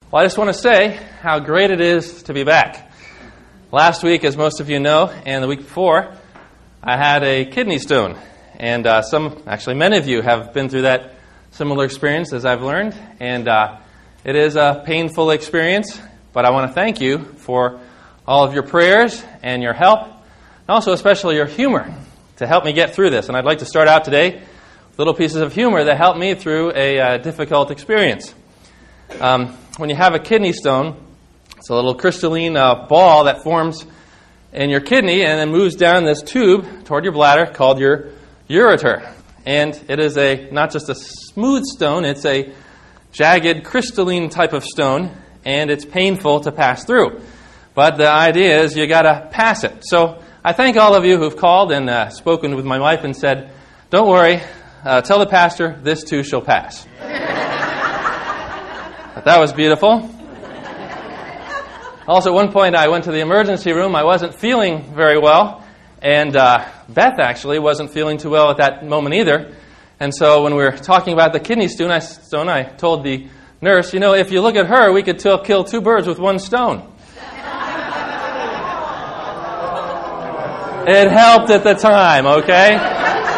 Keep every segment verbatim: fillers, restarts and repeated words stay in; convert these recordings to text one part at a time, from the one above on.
Well, I just want to say how great it is to be back. Last week, as most of you know, and the week before, I had a kidney stone. And uh, some, actually many of you have been through that similar experience as I've learned. And uh, it is a painful experience, but I want to thank you for all of your prayers and your help, and also especially your humor to help me get through this. And I'd like to start out today with little pieces of humor that helped me through a uh, difficult experience. Um, when you have a kidney stone, it's a little crystalline uh, ball that forms in your kidney and then moves down this tube toward your bladder called your ureter. And it is a not just a smooth stone, it's a jagged crystalline type of stone, and it's painful to pass through. But the idea is you got to pass it. So I thank all of you who've called and uh, spoken with my wife and said, don't worry, uh, tell the pastor this too shall pass. But that was beautiful. Also, at one point, I went to the emergency room. I wasn't feeling very well, and uh, Beth actually wasn't feeling too well at that moment either. And so when we were talking about the kidney stone, I, stone, I told the nurse, you know, if you look at her, we could t- kill two birds with one stone. It helped at the time, okay?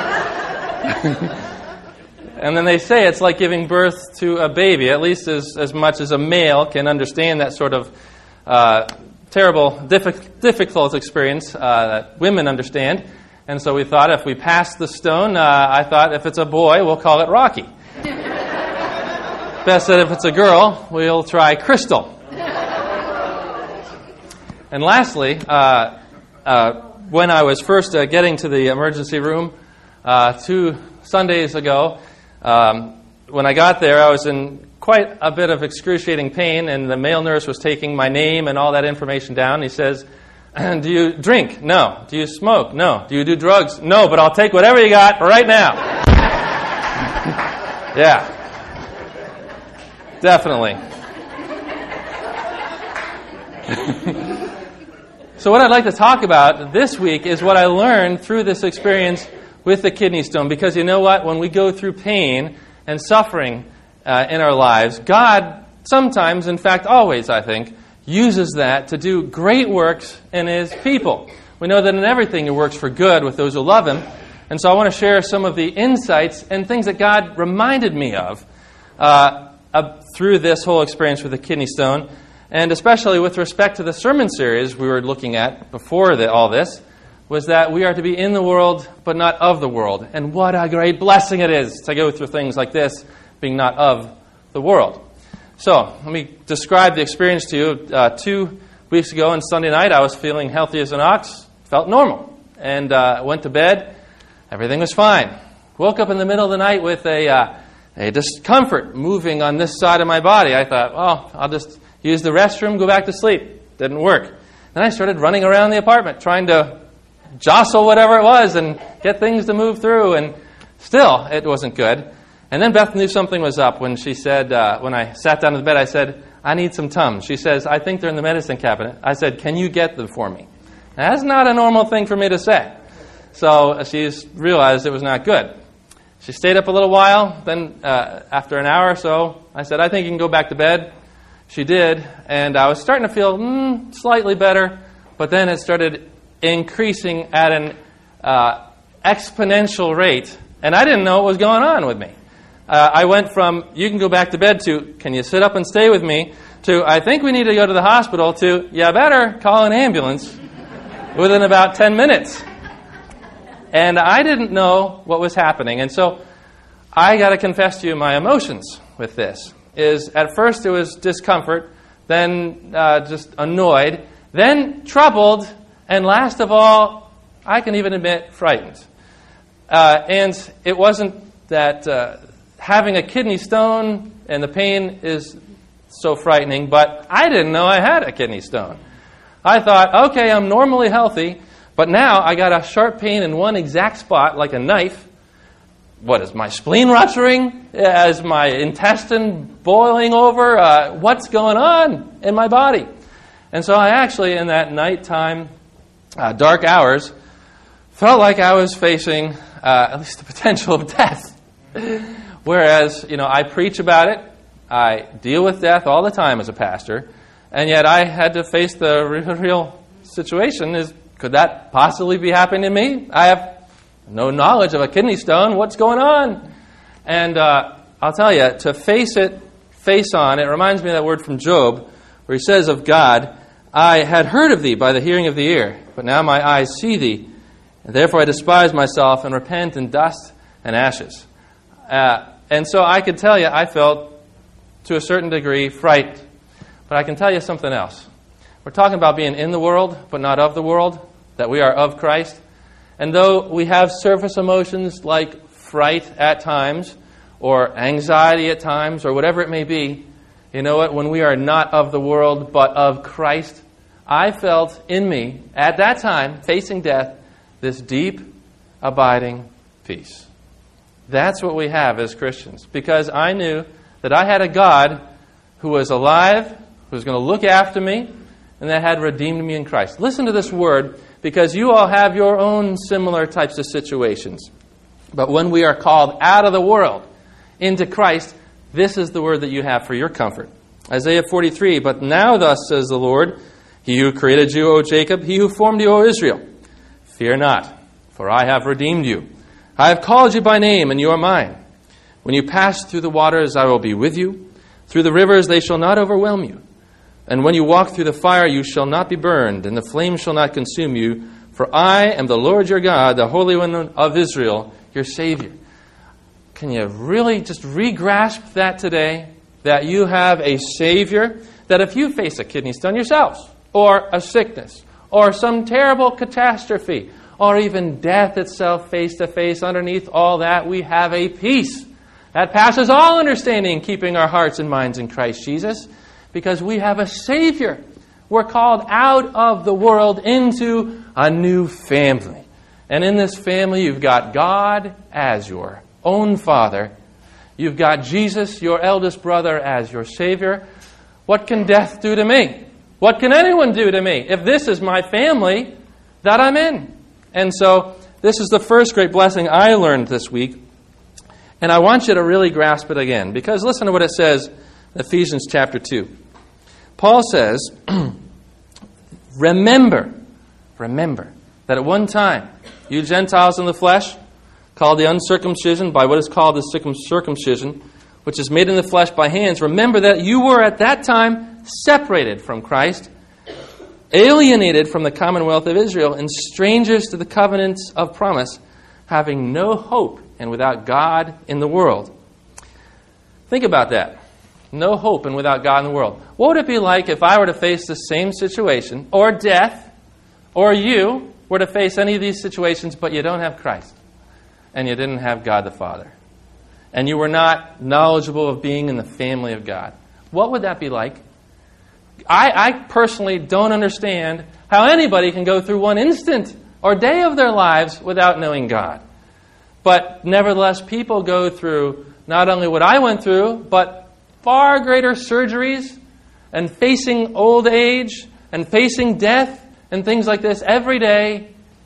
And then they say it's like giving birth to a baby, at least as, as much as a male can understand that sort of uh, terrible, diffi- difficult experience uh, that women understand. And so we thought if we passed the stone, uh, I thought if it's a boy, we'll call it Rocky. Beth said if it's a girl, we'll try Crystal. And lastly, uh, uh, when I was first uh, getting to the emergency room uh, two Sundays ago, Um, when I got there, I was in quite a bit of excruciating pain, and the male nurse was taking my name and all that information down. He says, do you drink? No. Do you smoke? No. Do you do drugs? No, but I'll take whatever you got right now. Yeah. Definitely. So what I'd like to talk about this week is what I learned through this experience with the kidney stone, because you know what? When we go through pain and suffering uh, in our lives, God sometimes, in fact always, I think, uses that to do great works in His people. We know that in everything it works for good with those who love Him. And so I want to share some of the insights and things that God reminded me of uh, uh, through this whole experience with the kidney stone, and especially with respect to the sermon series we were looking at before the, all this, was that we are to be in the world, but not of the world. And what a great blessing it is to go through things like this, being not of the world. So, let me describe the experience to you. Uh, two weeks ago on Sunday night, I was feeling healthy as an ox, felt normal, and uh, went to bed. Everything was fine. Woke up in the middle of the night with a, uh, a discomfort moving on this side of my body. I thought, well, I'll just use the restroom, go back to sleep. Didn't work. Then I started running around the apartment, trying to jostle whatever it was and get things to move through, and still it wasn't good. And then Beth knew something was up when she said, uh, when I sat down in the bed, I said, I need some Tums. She says, I think they're in the medicine cabinet. I said, can you get them for me? Now, that's not a normal thing for me to say. So she's realized it was not good. She stayed up a little while. Then uh, after an hour or so, I said, I think you can go back to bed. She did, and I was starting to feel mm, slightly better, but then it started increasing at an uh, exponential rate, and I didn't know what was going on with me. Uh, I went from, you can go back to bed, to, can you sit up and stay with me, to, I think we need to go to the hospital, to, yeah, better call an ambulance within about ten minutes. And I didn't know what was happening. And so I got to confess to you my emotions with this. Is at first it was discomfort, then uh, just annoyed, then troubled, and last of all, I can even admit, frightened. Uh, and it wasn't that uh, having a kidney stone and the pain is so frightening, but I didn't know I had a kidney stone. I thought, okay, I'm normally healthy, but now I got a sharp pain in one exact spot, like a knife. What, is my spleen rupturing? Is my intestine boiling over? Uh, what's going on in my body? And so I actually, in that nighttime, uh, dark hours, felt like I was facing uh, at least the potential of death. Whereas, you know, I preach about it. I deal with death all the time as a pastor, and yet I had to face the real situation is, could that possibly be happening to me? I have no knowledge of a kidney stone. What's going on? And uh, I'll tell you, to face it face on, it reminds me of that word from Job, where he says of God, I had heard of thee by the hearing of the ear, but now my eyes see thee, and therefore I despise myself and repent in dust and ashes. Uh, and so I could tell you, I felt, to a certain degree, fright. But I can tell you something else. We're talking about being in the world, but not of the world, that we are of Christ. And though we have surface emotions like fright at times, or anxiety at times, or whatever it may be, you know what? When we are not of the world, but of Christ, I felt in me, at that time, facing death, this deep, abiding peace. That's what we have as Christians. Because I knew that I had a God who was alive, who was going to look after me, and that had redeemed me in Christ. Listen to this word, because you all have your own similar types of situations. But when we are called out of the world into Christ, this is the word that you have for your comfort. Isaiah forty-three, but now thus says the Lord, He who created you, O Jacob, He who formed you, O Israel, fear not, for I have redeemed you. I have called you by name, and you are mine. When you pass through the waters, I will be with you. Through the rivers, they shall not overwhelm you. And when you walk through the fire, you shall not be burned, and the flame shall not consume you. For I am the Lord your God, the Holy One of Israel, your Savior. Can you really just re-grasp that today? That you have a Savior, that if you face a kidney stone yourselves, or a sickness, or some terrible catastrophe, or even death itself face to face, underneath all that, we have a peace that passes all understanding, keeping our hearts and minds in Christ Jesus, because we have a Savior. We're called out of the world into a new family. And in this family, you've got God as your own Father. You've got Jesus, your eldest brother, as your Savior. What can death do to me? What can anyone do to me if this is my family that I'm in? And so this is the first great blessing I learned this week. And I want you to really grasp it again. Because listen to what it says in Ephesians chapter two. Paul says, remember, remember that at one time, you Gentiles in the flesh, called the uncircumcision by what is called the circumcision, which is made in the flesh by hands, remember that you were at that time separated from Christ, alienated from the commonwealth of Israel, and strangers to the covenants of promise, having no hope and without God in the world. Think about that. No hope and without God in the world. What would it be like if I were to face the same situation, or death, or you were to face any of these situations, but you don't have Christ, and you didn't have God the Father, and you were not knowledgeable of being in the family of God? What would that be like? I, I personally don't understand how anybody can go through one instant or day of their lives without knowing God. But nevertheless, people go through not only what I went through, but far greater surgeries and facing old age and facing death and things like this every day,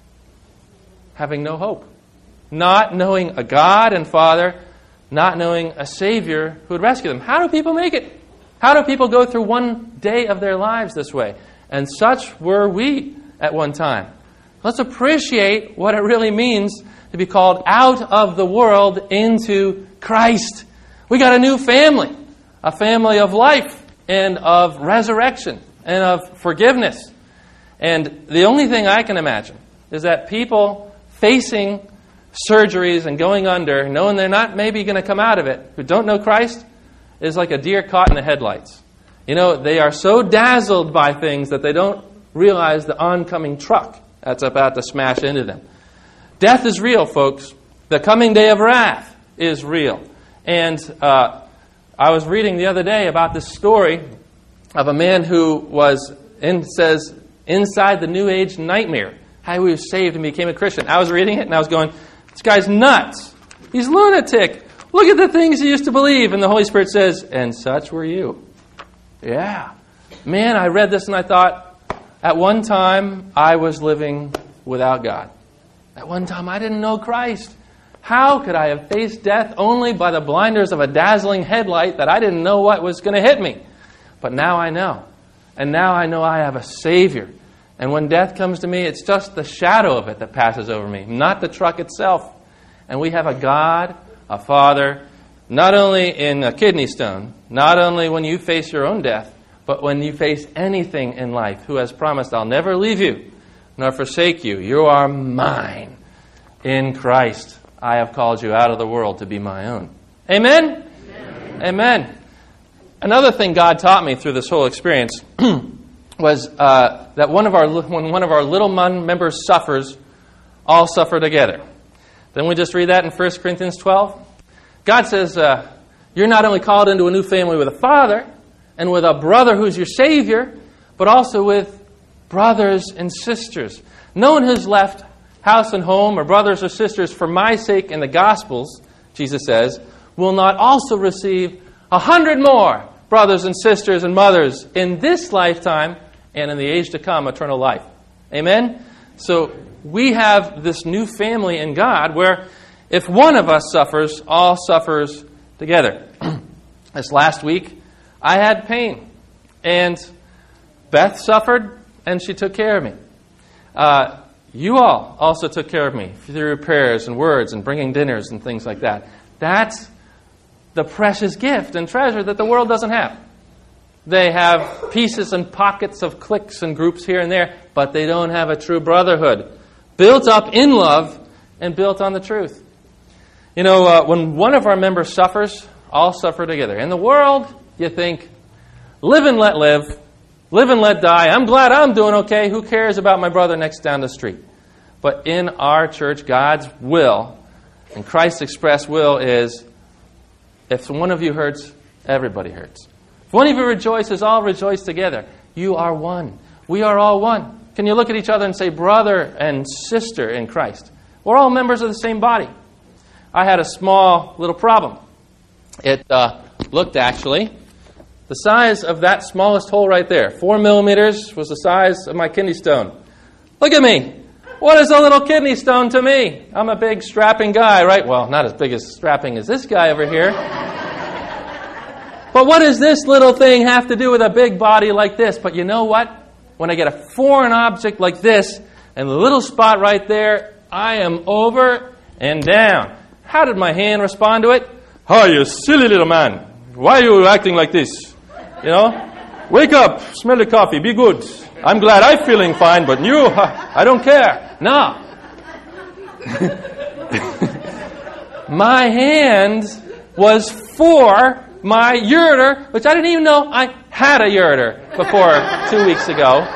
having no hope. Not knowing a God and Father, not knowing a Savior who would rescue them. How do people make it? How do people go through one day of their lives this way? And such were we at one time. Let's appreciate what it really means to be called out of the world into Christ. We got a new family. A family of life and of resurrection and of forgiveness. And the only thing I can imagine is that people facing surgeries and going under, knowing they're not maybe going to come out of it, who don't know Christ, is like a deer caught in the headlights. You know, they are so dazzled by things that they don't realize the oncoming truck that's about to smash into them. Death is real, folks. The coming day of wrath is real. And uh, I was reading the other day about this story of a man who was, in, says, inside the New Age nightmare, how he was saved and became a Christian. I was reading it and I was going, this guy's nuts. He's lunatic. Look at the things he used to believe. And the Holy Spirit says, and such were you. Yeah. Man, I read this and I thought, at one time I was living without God. At one time I didn't know Christ. How could I have faced death only by the blinders of a dazzling headlight that I didn't know what was going to hit me? But now I know. And now I know I have a Savior. And when death comes to me, it's just the shadow of it that passes over me, not the truck itself. And we have a God, a Father, not only in a kidney stone, not only when you face your own death, but when you face anything in life, who has promised, I'll never leave you, nor forsake you. You are mine. In Christ, I have called you out of the world to be my own. Amen? Amen. Amen. Another thing God taught me through this whole experience was uh, that one of our when one of our little members suffers, all suffer together. Then we just read that in First Corinthians twelve. God says, uh, you're not only called into a new family with a father and with a brother who's your Savior, but also with brothers and sisters. No one who's left house and home or brothers or sisters for my sake in the Gospels, Jesus says, will not also receive a hundred more brothers and sisters and mothers in this lifetime and in the age to come, eternal life. Amen? So we have this new family in God where if one of us suffers, all suffers together. This last week, I had pain. And Beth suffered, and she took care of me. Uh, you all also took care of me through prayers and words and bringing dinners and things like that. That's the precious gift and treasure that the world doesn't have. They have pieces and pockets of cliques and groups here and there, but they don't have a true brotherhood built up in love and built on the truth. You know, uh, when one of our members suffers, all suffer together. In the world, you think, live and let live, live and let die. I'm glad I'm doing okay. Who cares about my brother next down the street? But in our church, God's will and Christ's express will is, if one of you hurts, everybody hurts. If one of you rejoices, all rejoice together. You are one. We are all one. Can you look at each other and say, brother and sister in Christ? We're all members of the same body. I had a small little problem. It uh, looked actually the size of that smallest hole right there. Four millimeters was the size of my kidney stone. Look at me. What is a little kidney stone to me? I'm a big strapping guy, right? Well, not as big as strapping as this guy over here. But what does this little thing have to do with a big body like this? But you know what? When I get a foreign object like this and the little spot right there, I am over and down. How did my hand respond to it? Oh, you silly little man. Why are you acting like this? You know? Wake up, smell the coffee, be good. I'm glad I'm feeling fine, but you, I don't care. No. My hand was for my ureter, which I didn't even know I had a ureter before two weeks ago.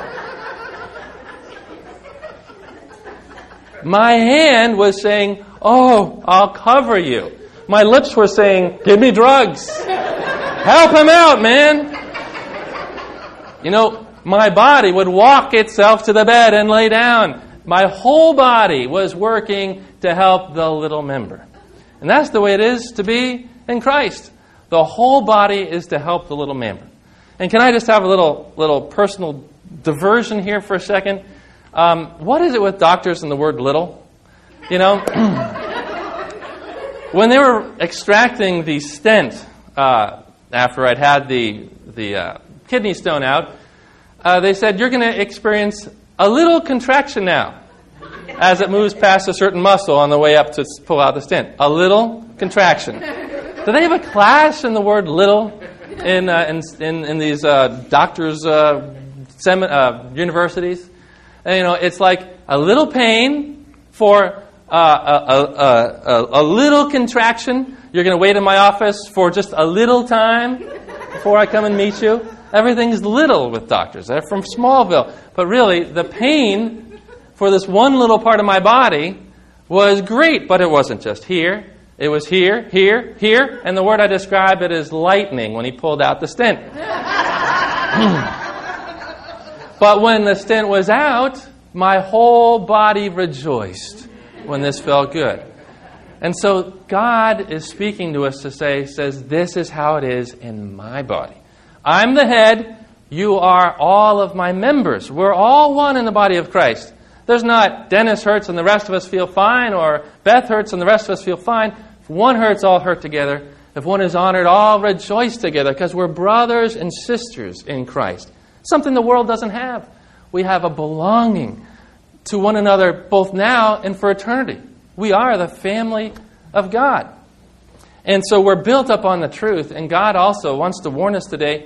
My hand was saying, oh, I'll cover you. My lips were saying, give me drugs. Help him out, man. You know, my body would walk itself to the bed and lay down. My whole body was working to help the little member. And that's the way it is to be in Christ. The whole body is to help the little member. And can I just have a little little personal diversion here for a second? Um, what is it with doctors and the word little? You know, when they were extracting the stent uh, after I'd had the, the uh, kidney stone out, uh, they said, you're going to experience a little contraction now as it moves past a certain muscle on the way up to pull out the stent. A little contraction. Do they have a class in the word little in uh, in, in in these uh, doctors' uh, sem- uh, universities? And, you know, it's like a little pain for uh, a, a, a, a little contraction. You're going to wait in my office for just a little time before I come and meet you. Everything's little with doctors. They're from Smallville. But really, the pain for this one little part of my body was great. But it wasn't just here. It was here, here, here. And the word I describe it is lightning when he pulled out the stent. But when the stent was out, my whole body rejoiced when this felt good. And so God is speaking to us to say, says, this is how it is in my body. I'm the head. You are all of my members. We're all one in the body of Christ. There's not Dennis hurts and the rest of us feel fine, or Beth hurts and the rest of us feel fine. If one hurts, all hurt together. If one is honored, all rejoice together, because we're brothers and sisters in Christ. Something the world doesn't have. We have a belonging to one another both now and for eternity. We are the family of God. And so we're built up on the truth, and God also wants to warn us today,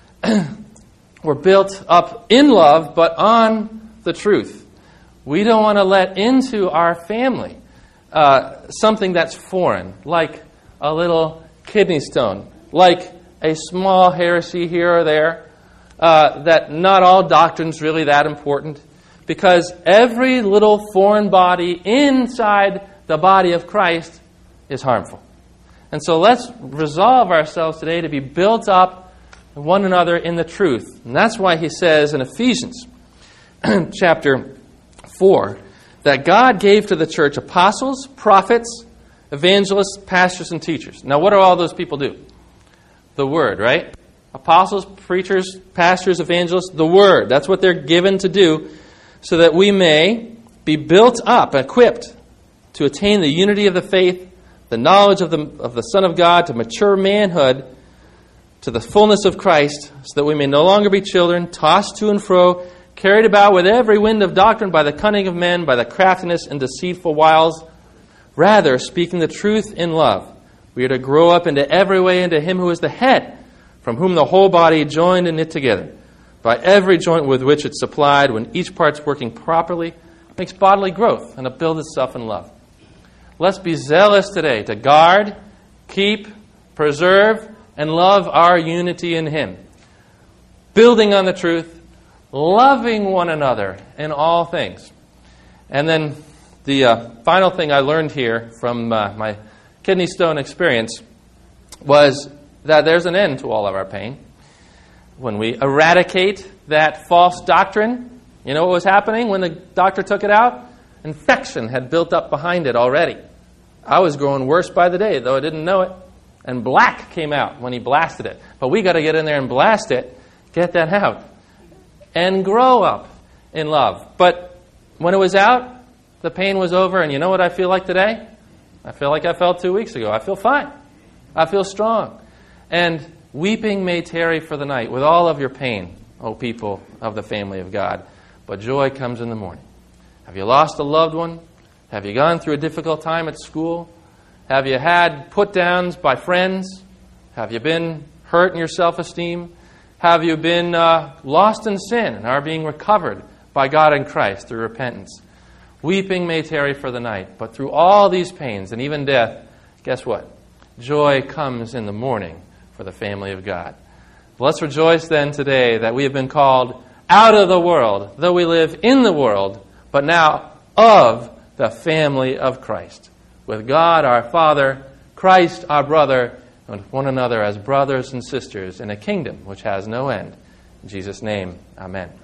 we're built up in love, but on the truth. We don't want to let into our family uh, something that's foreign, like a little kidney stone, like a small heresy here or there, uh, that not all doctrine's really that important, because every little foreign body inside the body of Christ is harmful. And so let's resolve ourselves today to be built up one another in the truth. And that's why he says in Ephesians chapter four that God gave to the church apostles, prophets, evangelists, pastors, and teachers. Now, what do all those people do? The Word, right? Apostles, preachers, pastors, evangelists, the Word. That's what they're given to do, so that we may be built up, equipped to attain the unity of the faith, the knowledge of the of the Son of God, to mature manhood, to the fullness of Christ, so that we may no longer be children, tossed to and fro, carried about with every wind of doctrine by the cunning of men, by the craftiness and deceitful wiles. Rather, speaking the truth in love, we are to grow up into every way into Him who is the head, from whom the whole body, joined and knit together, by every joint with which it's supplied, when each part's working properly, makes bodily growth and to build itself in love. Let's be zealous today to guard, keep, preserve, and love our unity in Him. Building on the truth, loving one another in all things. And then the uh, final thing I learned here from uh, my kidney stone experience was that there's an end to all of our pain. When we eradicate that false doctrine, you know what was happening when the doctor took it out? Infection had built up behind it already. I was growing worse by the day, though I didn't know it. And black came out when he blasted it. But we got to get in there and blast it, get that out, and grow up in love. But when it was out, the pain was over, and you know what I feel like today? I feel like I felt two weeks ago. I feel fine. I feel strong. And weeping may tarry for the night with all of your pain, O people of the family of God, but joy comes in the morning. Have you lost a loved one? Have you gone through a difficult time at school? Have you had put-downs by friends? Have you been hurt in your self-esteem? Have you been uh, lost in sin and are being recovered by God in Christ through repentance? Weeping may tarry for the night, but through all these pains and even death, guess what? Joy comes in the morning for the family of God. Let's rejoice then today that we have been called out of the world, though we live in the world, but now of the family of Christ, with God our Father, Christ our brother, and one another as brothers and sisters in a kingdom which has no end. In Jesus' name, amen.